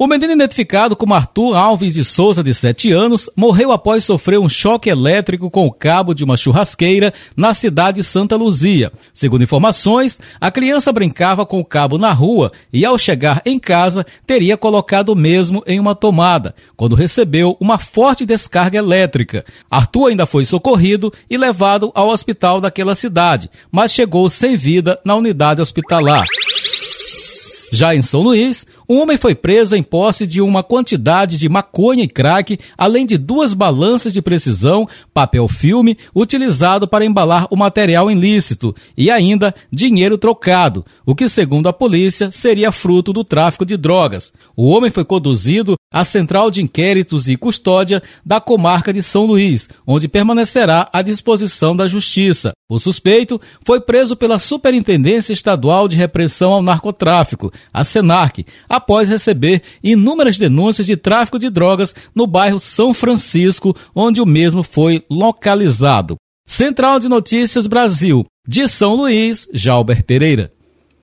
O menino, identificado como Arthur Alves de Souza, de 7 anos, morreu após sofrer um choque elétrico com o cabo de uma churrasqueira na cidade de Santa Luzia. Segundo informações, a criança brincava com o cabo na rua e, ao chegar em casa, teria colocado o mesmo em uma tomada, quando recebeu uma forte descarga elétrica. Arthur ainda foi socorrido e levado ao hospital daquela cidade, mas chegou sem vida na unidade hospitalar. Já em São Luís, um homem foi preso em posse de uma quantidade de maconha e crack, além de 2 balanças de precisão, papel filme, utilizado para embalar o material ilícito, e ainda dinheiro trocado, o que, segundo a polícia, seria fruto do tráfico de drogas. O homem foi conduzido à Central de Inquéritos e Custódia da comarca de São Luís, onde permanecerá à disposição da Justiça. O suspeito foi preso pela Superintendência Estadual de Repressão ao Narcotráfico, a SENARC, após receber inúmeras denúncias de tráfico de drogas no bairro São Francisco, onde o mesmo foi localizado. Central de Notícias Brasil, de São Luís, Jalber Pereira.